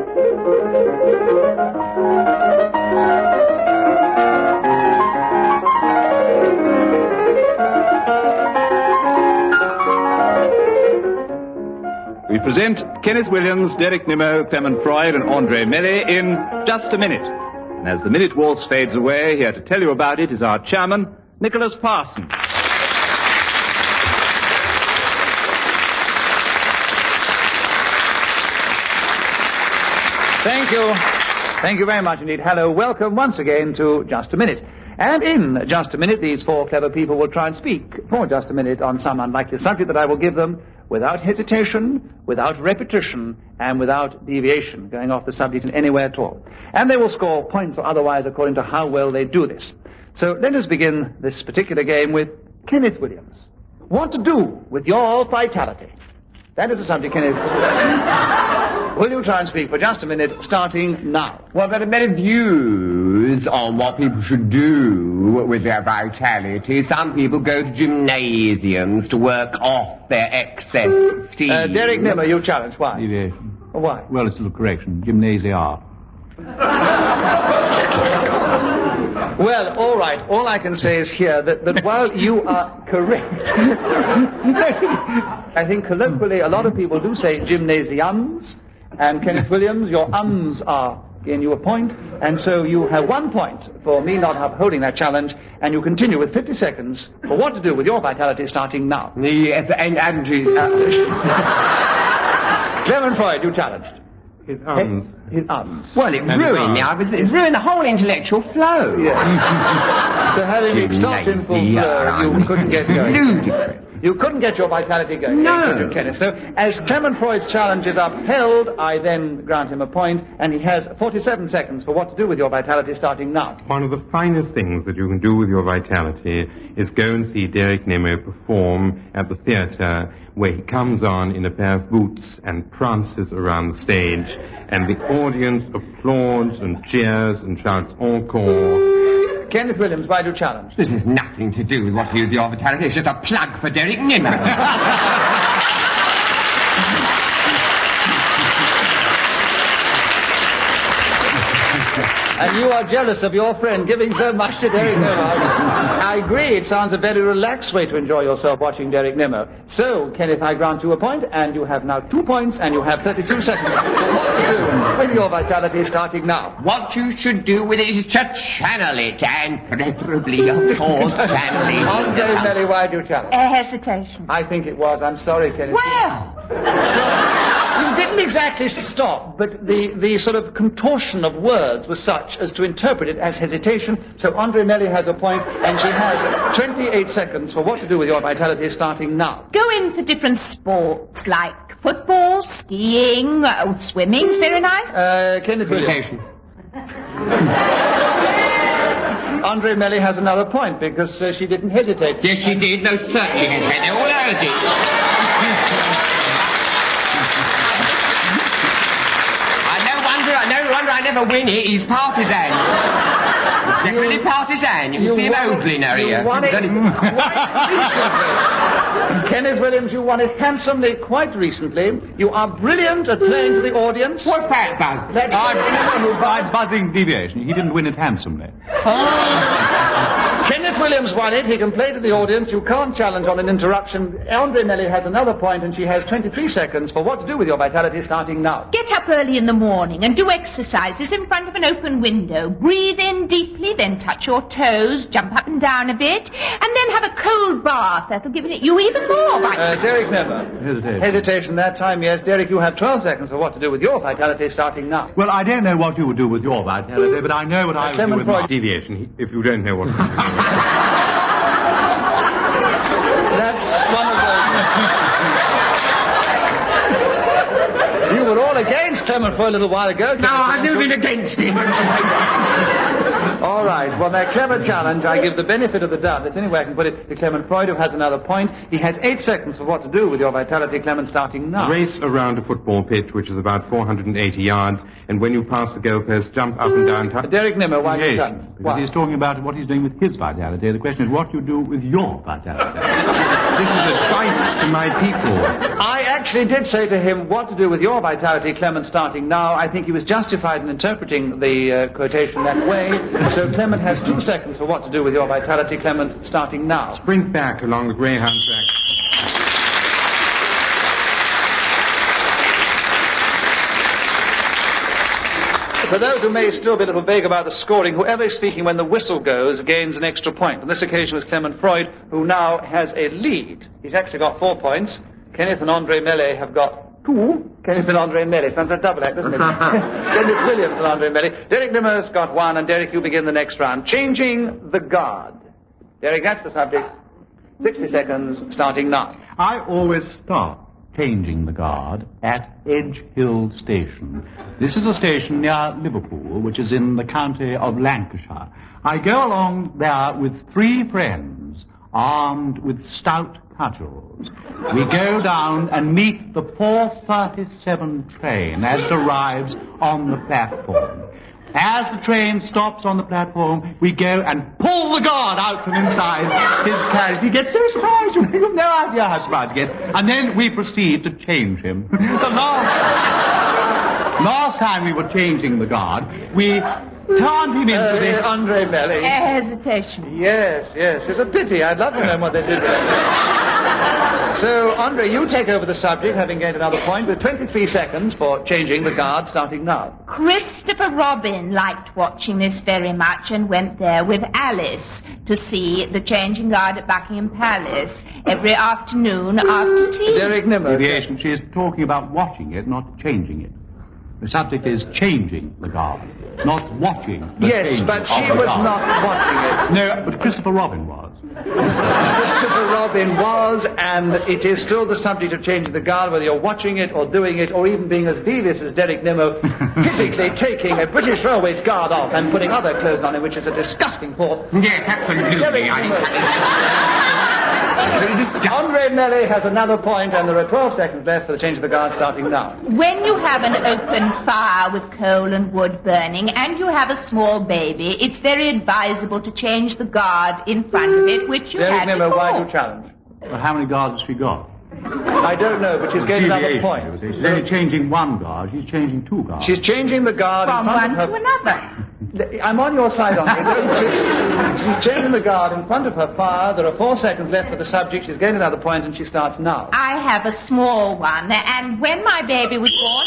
We present Kenneth Williams, Derek Nimmo, Clement Freud and Andre Melly in Just a Minute. And as the minute waltz fades away, here to tell you about it is our chairman, Nicholas Parsons. Thank you. Thank you very much indeed. Hello, welcome once again to Just a Minute. And in Just a Minute, these four clever people will try and speak for just a minute on some unlikely subject that I will give them without hesitation, without repetition, and without deviation, going off the subject in any way at all. And they will score points or otherwise according to how well they do this. So let us begin this particular game with Kenneth Williams. What to do with your vitality? That is the subject, Kenneth. Will you try and speak for just a minute, starting now? Well, there are many views on what people should do with their vitality. Some people go to gymnasiums to work off their excess steam. Derek Nimmo, you challenge. Why? Deviation. Why? Well, it's a little correction. Gymnasia. Well, all right. All I can say is here that while you are correct, I think colloquially a lot of people do say gymnasiums, and Kenneth Williams, your ums are giving you a point, and so you have 1 point for me not upholding that challenge, and you continue with 50 seconds for what to do with your vitality starting now. Yes, and Clement Freud, you challenged. His ums. His ums. well, it ruined now. It ruined the whole intellectual flow. Yes. So having stopped in full flow, you couldn't get going. Ludicrous. You couldn't get your vitality going. No. Could you, Kenneth? So as Clement Freud's challenge is upheld, I then grant him a point, and he has 47 seconds for what to do with your vitality starting now. One of the finest things that you can do with your vitality is go and see Derek Nimmo perform at the theatre, where he comes on in a pair of boots and prances around the stage, and the audience applauds and cheers and shouts encore. Kenneth Williams, why do you challenge? This has nothing to do with what you do with your vitality. It's just a plug for Derek Nimmo. And you are jealous of your friend giving so much to Derek Nimmo. I agree, it sounds a very relaxed way to enjoy yourself watching Derek Nimmo. So, Kenneth, I grant you a point, and you have now 2 points, and you have 32 seconds for what to do with your vitality starting now. What you should do with it is to channel it, and preferably, of course, channel it. Andre Melly, why do you challenge? Hesitation. I think it was. I'm sorry, Kenneth. Well, You didn't exactly stop, but the sort of contortion of words was such as to interpret it as hesitation. So Andre Melly has a point, and she has 28 seconds for what to do with your vitality starting now. Go in for different sports like football, skiing, swimming's very nice. Kenneth Williams. Andre Melly has another point because she didn't hesitate. Yes, she did. Most certainly hesitate. They all heard it. No wonder I never win it. He's partisan. He's definitely partisan. You can see him ogling her here. You won it quite recently. Kenneth Williams, you won it handsomely quite recently. You are brilliant at playing to the audience. What's that, Buzz? Let's By buzzing deviation. He didn't win it handsomely. Kenneth Williams won it. He can play to the audience. You can't challenge on an interruption. Andre Melly has another point, and she has 23 seconds for what to do with your vitality starting now. Get up early in the morning and do exercises in front of an open window. Breathe in deeply, then touch your toes, jump up and down a bit, and then have a cold bath. That'll give you even more vitality. Derek Nimmo. Hesitation that time, yes. Derek, you have 12 seconds for what to do with your vitality starting now. Well, I don't know what you would do with your vitality, but I know what I would do with my Deviation, if you don't know what... That's one of those... You were all against Clement for a little while ago. No, I've never been against him. All right. Well, that clever challenge, I give the benefit of the doubt. That's any way I can put it to Clement Freud, who has another point. He has 8 seconds for what to do with your vitality, Clement, starting now. Race around a football pitch, which is about 480 yards, and when you pass the goalpost, jump up and down... Derek Nimmo, why Yes, you challenge? because he's talking about what he's doing with his vitality. The question is what you do with your vitality. This is advice to my people. I actually did say to him what to do with your vitality, Clement, starting now. I think he was justified in interpreting the quotation that way. So Clement has 2 seconds for what to do with your vitality, Clement, starting now. Sprint back along the Greyhound track. For those who may still be a little vague about the scoring, whoever is speaking when the whistle goes gains an extra point. On this occasion was Clement Freud, who now has a lead. He's actually got 4 points. Kenneth and Andre Mellet have got 2. Kenneth and Andre Mellet. Sounds like a double act, doesn't it? Kenneth Williams and Andre Mellet. Derek Nimmer's got 1, and Derek, you begin the next round. Changing the guard. Derek, that's the subject. 60 seconds, starting now. I always start changing the guard at Edge Hill Station. This is a station near Liverpool, which is in the county of Lancashire. I go along there with 3 friends, armed with stout cudgels. We go down and meet the 4:37 train as it arrives on the platform. As the train stops on the platform, we go and pull the guard out from inside his carriage. He gets so surprised, you have no idea how surprised he gets. And then we proceed to change him. The last time we were changing the guard, we turned him into the... Andre Mellet. Hesitation. Yes. It's a pity. I'd love to know what they did there. So, Andre, you take over the subject, having gained another point, with 23 seconds for changing the guard, starting now. Christopher Robin liked watching this very much and went there with Alice to see the changing guard at Buckingham Palace every afternoon after tea. Derek Nimmer. Deviation, she is talking about watching it, not changing it. The subject is changing the guard, not watching the Yes, but she was not watching it. No, but Christopher Robin was. Christopher Robin was, and it is still the subject of changing the guard, whether you're watching it or doing it, or even being as devious as Derek Nimmo, physically taking a British Railways guard off and putting other clothes on him, which is a disgusting thought. Yes, absolutely. Derek Nimmo. Andre Mellet has another point, and there are 12 seconds left for the change of the guard, starting now. When you have an open fire with coal and wood burning and you have a small baby, it's very advisable to change the guard in front of it, which you Derek had Nimmo, before. why do you challenge? Well, how many guards has she got? I don't know, but she's gained another Deviation, point. you see. She's only changing 1 guard, she's changing 2 guards. She's changing the guard From in front one of to her... another. I'm on your side on it. She's changing the guard in front of her fire. There are 4 seconds left for the subject. She's gained another point, and she starts now. I have a small one, and when my baby was born,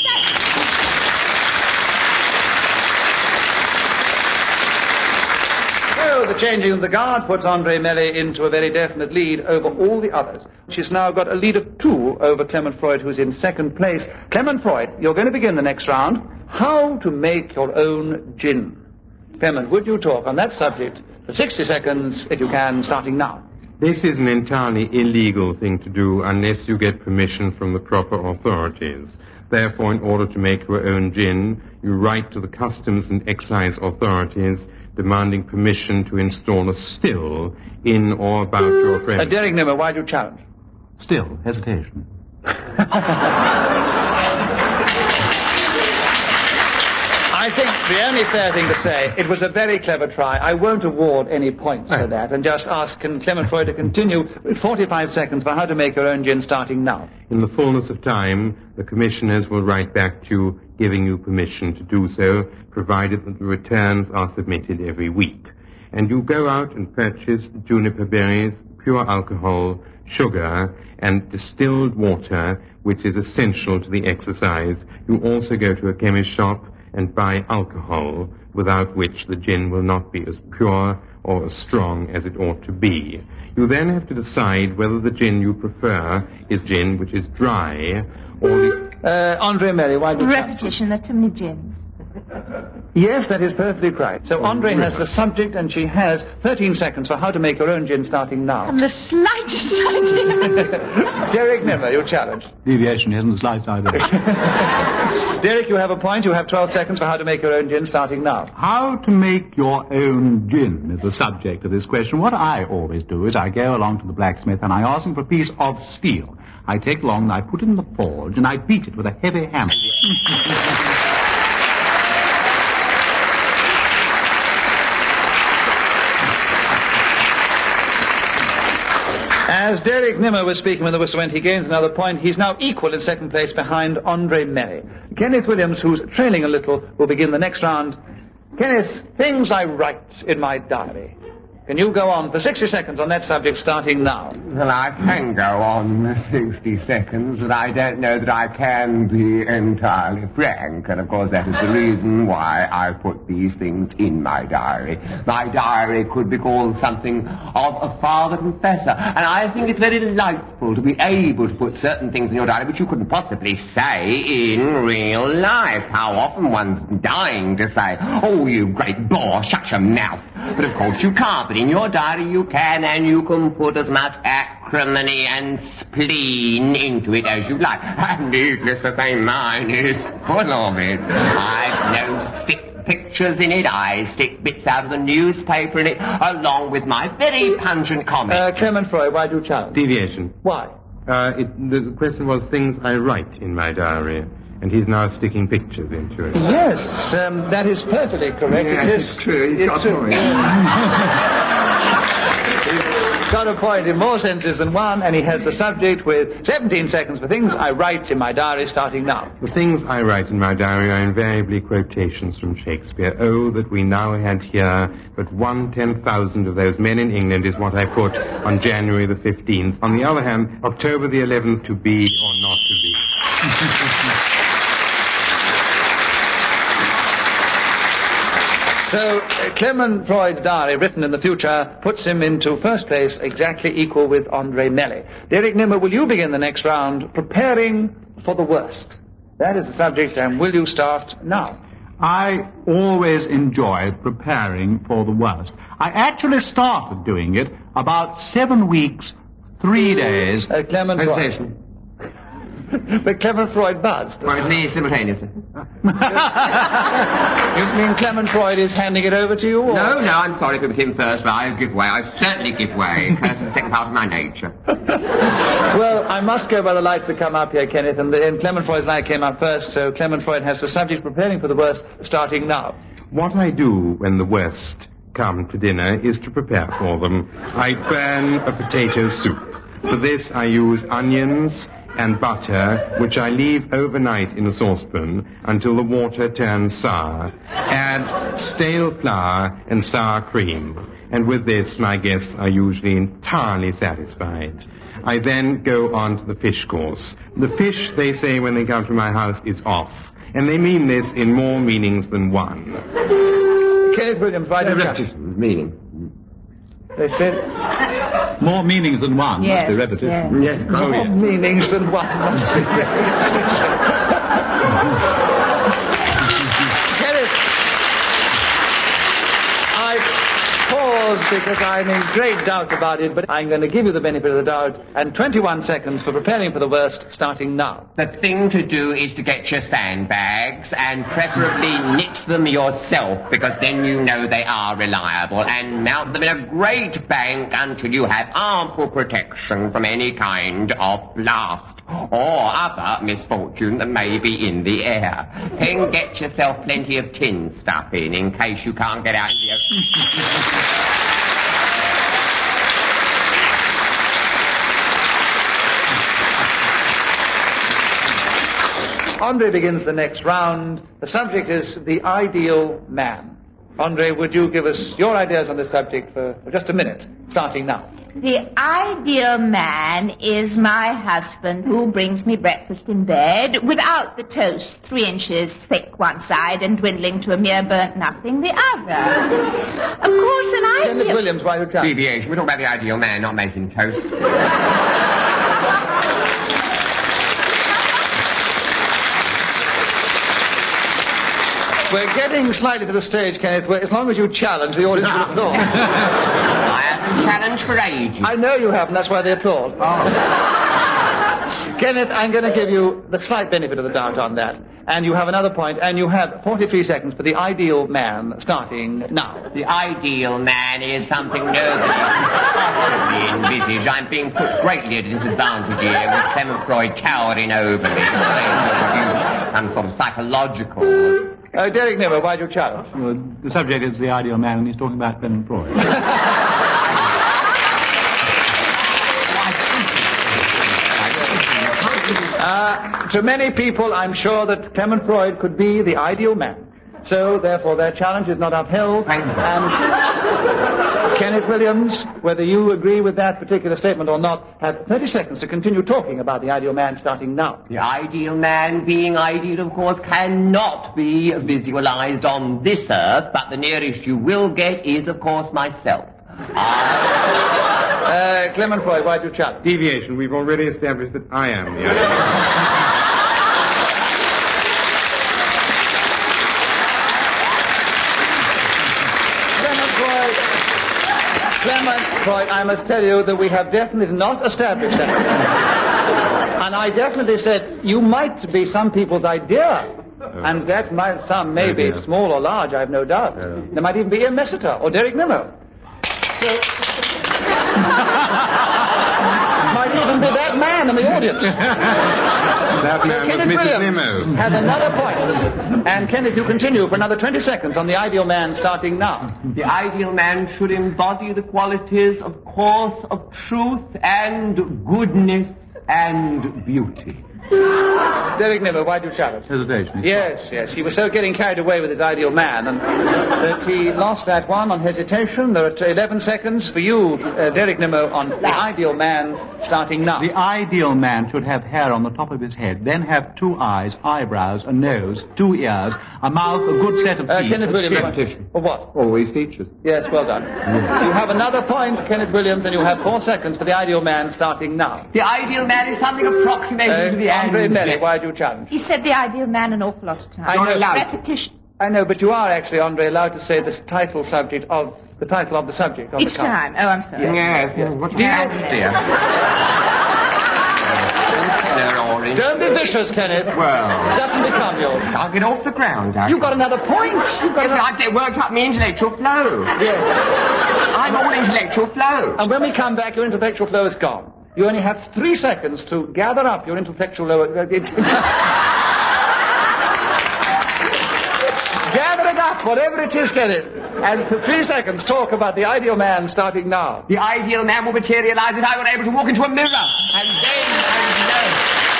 So the changing of the guard puts Andre Mellet into a very definite lead over all the others. She's now got a lead of 2 over Clement Freud, who's in second place. Clement Freud, you're going to begin the next round. How to make your own gin. Clement, would you talk on that subject for 60 seconds, if you can, starting now? This is an entirely illegal thing to do unless you get permission from the proper authorities. Therefore, in order to make your own gin, you write to the customs and excise authorities demanding permission to install a still in or about your premises. Derek Nimmer, why do you challenge? Still, hesitation. I think the only fair thing to say, it was a very clever try. I won't award any points for that, and just ask Clement Freud to continue with 45 seconds for how to make your own gin, starting now. In the fullness of time, the commissioners will write back to you giving you permission to do so, provided that the returns are submitted every week. And you go out and purchase juniper berries, pure alcohol, sugar, and distilled water, which is essential to the exercise. You also go to a chemist shop and buy alcohol, without which the gin will not be as pure or as strong as it ought to be. You then have to decide whether the gin you prefer is gin which is dry, or the... Andre Mellet, why do you challenge? Repetition, there are too many gins. Yes, that is perfectly right. So Andre has the subject, and she has 13 seconds for how to make her own gin, starting now. And the slightest idea. Derek Nimmer, your challenge. Deviation isn't the slightest idea. Derek, you have a point. You have 12 seconds for how to make your own gin, starting now. How to make your own gin is the subject of this question. What I always do is I go along to the blacksmith and I ask him for a piece of steel. I take along and I put it in the forge and I beat it with a heavy hammer. As Derek Nimmer was speaking when the whistle went, he gains another point. He's now equal in second place behind Andre Melly. Kenneth Williams, who's trailing a little, will begin the next round. Kenneth, things I write in my diary. Can you go on for 60 seconds on that subject starting now? Well, I can go on 60 seconds, but I don't know that I can be entirely frank. And, of course, that is the reason why I put these things in my diary. My diary could be called something of a father confessor. And I think it's very delightful to be able to put certain things in your diary which you couldn't possibly say in real life. How often one's dying to say, "Oh, you great bore, shut your mouth." But, of course, you can't. But in your diary you can, and you can put as much acrimony and spleen into it as you like. And needless to say, mine is full of it. I've known to stick pictures in it. I stick bits out of the newspaper in it, along with my very pungent comments. Clement Freud, why do you challenge? Deviation. Why? The question was things I write in my diary, and he's now sticking pictures into it. Yes, that is perfectly correct. Yes, it is. it's true. He's got a point. He's got a point in more senses than one, and he has the subject with 17 seconds for things I write in my diary starting now. The things I write in my diary are invariably quotations from Shakespeare. Oh, that we now had here but 1/10,000 of those men in England is what I put on January the 15th. On the other hand, October the 11th to be or not to be. So, Clement Freud's diary, written in the future, puts him into first place, exactly equal with Andre Melly. Derek Nimmer, will you begin the next round, preparing for the worst? That is the subject, and will you start now? I always enjoyed preparing for the worst. I actually started doing it about 7 weeks, 3 days. Clement Freud. Hesitation. But Clement Freud buzzed. Well, with me simultaneously. You mean Clement Freud is handing it over to you? Or? No, I'm sorry for him first, but I give way. I certainly give way. That's the second part of my nature. Well, I must go by the lights that come up here, Kenneth, and Clement Freud's light came up first, so Clement Freud has the subject preparing for the worst starting now. What I do when the worst come to dinner is to prepare for them. I burn a potato soup. For this I use onions and butter, which I leave overnight in a saucepan until the water turns sour. Add stale flour and sour cream, and with this my guests are usually entirely satisfied. I then go on to the fish course. The fish, they say when they come to my house, is off, and they mean this in more meanings than one. Kenneth Williams, why do you Meaning. They said... More meanings than one must be repetition. Yes, More meanings than one must be repetition. Kenneth, I pause because I'm in great doubt about it, but I'm going to give you the benefit of the doubt, and 21 seconds for preparing for the worst, starting now. The thing to do is to get your sandbags and preferably knit them yourself, because then you know they are reliable, and mount them in a great bank until you have ample protection from any kind of blast or other misfortune that may be in the air. Then get yourself plenty of tin stuff in case you can't get out in the open. Andre begins the next round. The subject is the ideal man. Andre, would you give us your ideas on this subject for just a minute, starting now? The ideal man is my husband who brings me breakfast in bed without the toast 3 inches thick one side and dwindling to a mere burnt nothing the other. Of course, an Kenneth ideal... Williams, why you tell? Deviation. We're talking about the ideal man, not making toast. We're getting slightly to the stage, Kenneth, where as long as you challenge, the audience will applaud. I have been challenged for ages. I know you haven't, that's why they applaud. Kenneth, I'm going to give you the slight benefit of the doubt on that. And you have another point, and you have 43 seconds for the ideal man, starting now. The ideal man is something nobody can possibly envisage. I'm being put greatly at a disadvantage here with Clement Freud towering over me. Some sort of psychological... Derek Nimmer, why do you challenge? Well, the subject is the ideal man, and he's talking about Clement Freud. To many people, I'm sure that Clement Freud could be the ideal man. So, therefore, their challenge is not upheld. And Kenneth Williams, whether you agree with that particular statement or not, have 30 seconds to continue talking about the ideal man starting now. The ideal man, being ideal, of course, cannot be visualized on this earth, but the nearest you will get is, of course, myself. Clement Freud, why do you challenge? Deviation. We've already established that I am the ideal man. Clement Freud, I must tell you that we have definitely not established that. And I definitely said you might be some people's idea. And that might, some may be small or large, I have no doubt. There might even be Ian Messiter or Derek Nimmo. So, might even be that man in the audience. That man was Mrs. Nimmo. Has another point. And Kenneth, you continue for another 20 seconds on the ideal man starting now. The ideal man should embody the qualities, of course, of truth and goodness and beauty. Derek Nimmo, why do you challenge? Hesitation. Yes. He was so getting carried away with his ideal man, and that he lost that one on hesitation. There are 11 seconds for you, Derek Nimmo, on the ideal man starting now. The ideal man should have hair on the top of his head, then have 2 eyes, eyebrows, a nose, 2 ears, a mouth, a good set of teeth. Kenneth Williams. Or what? Always features. Yes, well done. You have another point, Kenneth Williams, and you have 4 seconds for the ideal man starting now. The ideal man is something approximating to the Andre Melly, why do you challenge? He said the ideal man an awful lot of times. I know. Repetition. I know, but you are actually, Andre, allowed to say the title of the subject of Each the card. time. Oh, I'm sorry. Yes. What do you dear? Don't be vicious, Kenneth. Well, It doesn't become you. I'll get off the ground. You've got another point. I get worked up my intellectual flow. Yes. I'm all intellectual flow. And when we come back, your intellectual flow is gone. You only have 3 seconds to gather up your intellectual flow. Gather it up, whatever it is, Kenneth. And for 3 seconds, talk about the ideal man starting now. The ideal man will materialize if I were able to walk into a mirror. And then I would know.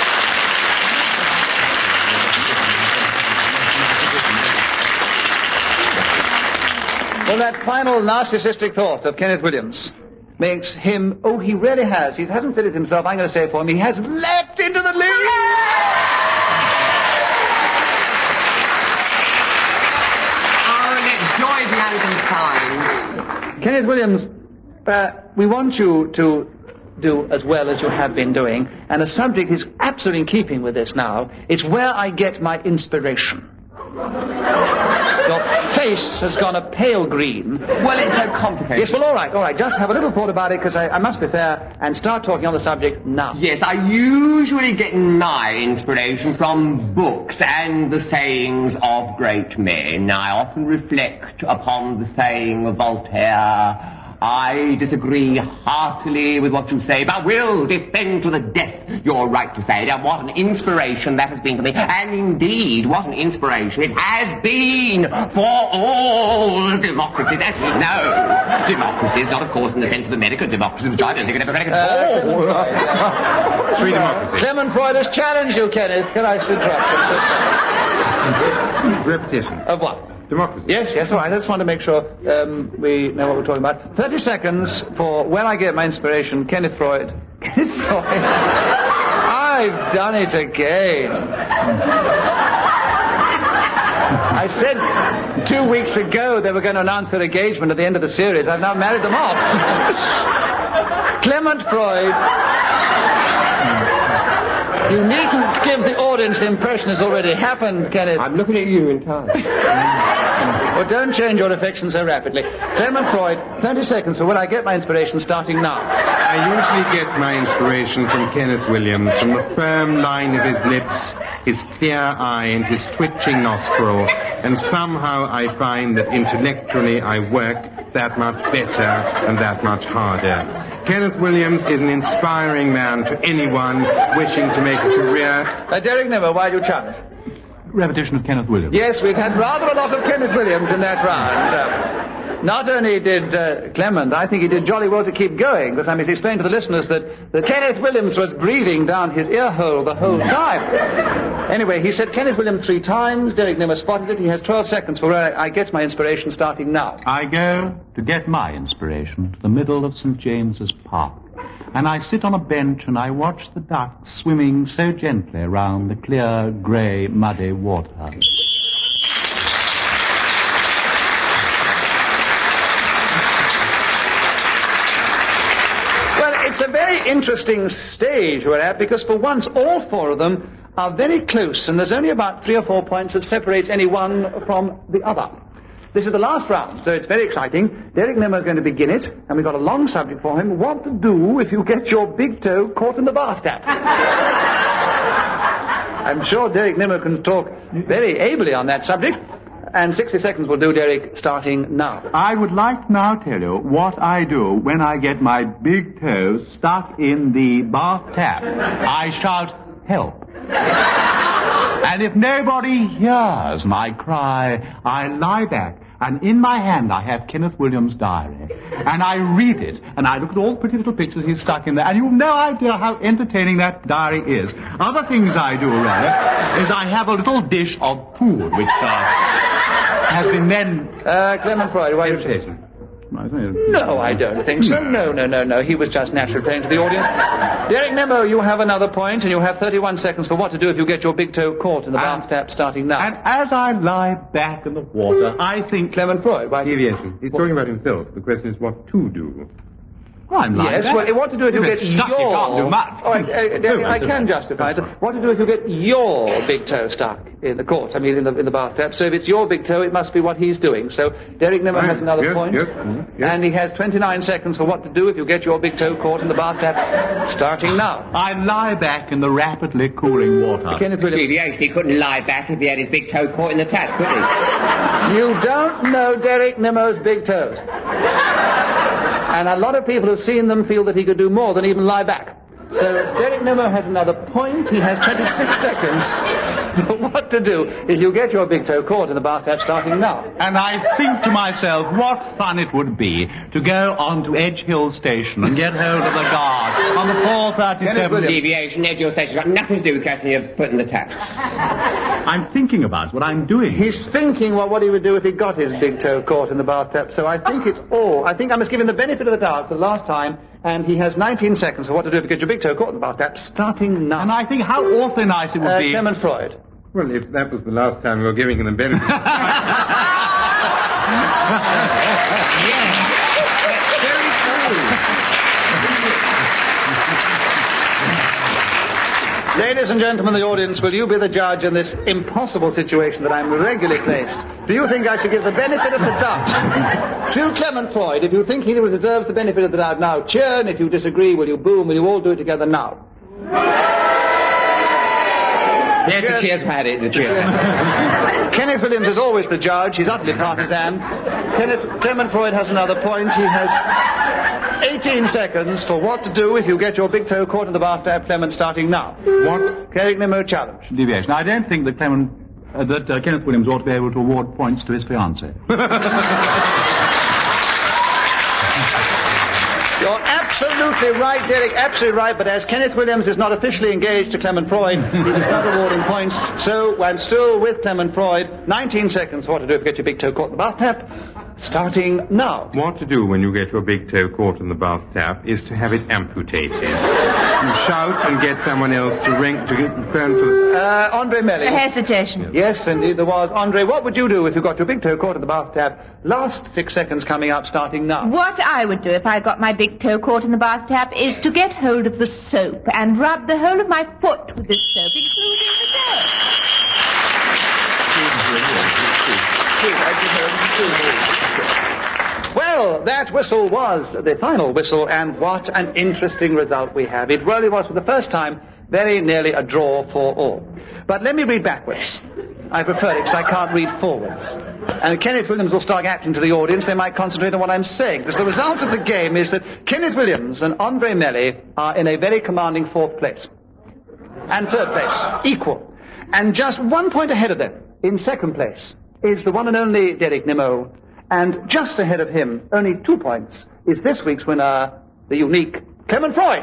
Well, that final narcissistic thought of Kenneth Williams makes him, he really has. He hasn't said it himself, I'm going to say it for him. He has leapt into the lead! Joy behind Kenneth Williams, we want you to do as well as you have been doing, and the subject is absolutely in keeping with this now. It's where I get my inspiration. Your face has gone a pale green. Well, it's so complicated. Yes, well, all right. Just have a little thought about it, because I must be fair, and start talking on the subject now. Yes, I usually get my inspiration from books and the sayings of great men. I often reflect upon the saying of Voltaire, I disagree heartily with what you say, but will defend to the death your right to say it. And what an inspiration that has been to me. And indeed, what an inspiration it has been for all democracies, as we know. Democracies, not of course in the sense of American democracy, which I don't think are democratic at all. Free democracy. Clement Freud has challenged you, Kenneth. Can I just interrupt you? Repetition. Of what? Democracy. Yes, all right. I just want to make sure we know what we're talking about. 30 seconds for when I get my inspiration. Kenneth Freud. Kenneth Freud. I've done it again. I said 2 weeks ago they were going to announce their engagement at the end of the series. I've now married them off. Clement Freud. You needn't give the audience the impression it's already happened, Kenneth. I'm looking at you entirely. Well, don't change your affection so rapidly. Clement Freud, 30 seconds for when I get my inspiration starting now. I usually get my inspiration from Kenneth Williams, from the firm line of his lips, his clear eye and his twitching nostril, and somehow I find that intellectually I work that much better and that much harder. Kenneth Williams is an inspiring man to anyone wishing to make a career. Derek Nimmo, why do you challenge? Repetition of Kenneth Williams. Yes, we've had rather a lot of Kenneth Williams in that round. Not only did Clement, I think he did jolly well to keep going, because I must explain to the listeners that Kenneth Williams was breathing down his ear hole the whole time. Anyway, he said Kenneth Williams 3 times. Derek Nimmo spotted it. He has 12 seconds for where I get my inspiration starting now. I go to get my inspiration to the middle of St. James's Park. And I sit on a bench and I watch the ducks swimming so gently around the clear, grey, muddy water. It's a very interesting stage we're at, because for once all 4 of them are very close, and there's only about 3 or 4 points that separates any one from the other. This is the last round, so it's very exciting. Derek Nimmo is going to begin it, and we've got a long subject for him. What to do if you get your big toe caught in the bathtub. I'm sure Derek Nimmo can talk very ably on that subject. And 60 seconds will do, Derek, starting now. I would like now to tell you what I do when I get my big toe stuck in the bath tap. I shout, help. And if nobody hears my cry, I lie back, and in my hand I have Kenneth Williams' diary. And I read it, and I look at all the pretty little pictures he's stuck in there, and you've no idea how entertaining that diary is. Other things I do, rather, is I have a little dish of food, which has been then... Clement Freud, why are you saying? No, I don't think so. No. He was just naturally playing to the audience. Derek Nimmo, you have another point, and you have 31 seconds for what to do if you get your big toe caught in the bath tap starting now. And as I lie back in the water, I think... Clement Freud, why... Deviation. He's talking about himself. The question is what to do. Well, I'm lying back. Well, what to do if you get stuck, your... You can't do much. Oh, Derek, I can justify it. What to do if you get your big toe stuck in the court, in the bathtub. So if it's your big toe, it must be what he's doing. So Derek Nimmo has another point. Yes. And he has 29 seconds for what to do if you get your big toe caught in the bathtub, starting now. I lie back in the rapidly cooling water. Kenneth Williams. He couldn't lie back if he had his big toe caught in the tap, could he? You don't know Derek Nimmo's big toes. And a lot of people who've seen them feel that he could do more than even lie back. So Derek Nimmo has another point. He has 26 seconds for what to do if you get your big toe caught in the bathtub starting now. And I think to myself, what fun it would be to go on to Edge Hill Station and get hold of the guard on the 437... Deviation, Edge Hill Station's got nothing to do with catching your foot in the tap. I'm thinking about what I'm doing. He's thinking what he would do if he got his big toe caught in the bathtub. So I think it's all... I think I must give him the benefit of the doubt for the last time, and he has 19 seconds for what to do if you get your big toe caught in the bathtub, starting now. And I think how awfully nice it would be... Clement Freud. Well, if that was the last time we were giving him the benefit... Ladies and gentlemen of the audience, will you be the judge in this impossible situation that I'm regularly placed? Do you think I should give the benefit of the doubt to Clement Freud? If you think he deserves the benefit of the doubt now, cheer, and if you disagree, will you boo, and will you all do it together now? Yes, the cheers had it, the cheers. Kenneth Williams is always the judge. He's utterly partisan. Clement Freud has another point. He has 18 seconds for what to do if you get your big toe caught in the bathtub. Clement, starting now. What? Derek Nimmo challenge. Deviation. I don't think that Kenneth Williams ought to be able to award points to his fiancée. You're absolutely right, Derek, absolutely right, but as Kenneth Williams is not officially engaged to Clement Freud, he is not awarding points, so I'm still with Clement Freud. 19 seconds for what to do if you get your big toe caught in the bathtub. Starting now. What to do when you get your big toe caught in the bath tap is to have it amputated. You shout and get someone else to ring, to phone for... Andre Melly. A hesitation. Yes, indeed there was. Andre, what would you do if you got your big toe caught in the bathtub? Last 6 seconds coming up, starting now. What I would do if I got my big toe caught in the bathtub is to get hold of the soap and rub the whole of my foot with this soap, including the toe. Well, that whistle was the final whistle, and what an interesting result we have. It really was, for the first time, very nearly a draw for all. But let me read backwards. I prefer it because I can't read forwards. And Kenneth Williams will start acting to the audience. They might concentrate on what I'm saying. Because the result of the game is that Kenneth Williams and Andre Melly are in a very commanding 4th place. And 3rd place, equal. And just 1 point ahead of them, in 2nd place, is the one and only Derek Nimmo. And just ahead of him, only 2 points, is this week's winner, the unique Clement Freud.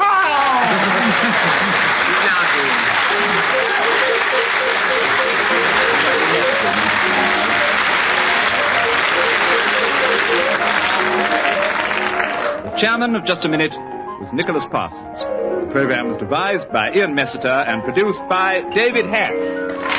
The chairman of Just a Minute was Nicholas Parsons. The program was devised by Ian Messiter and produced by David Hatch.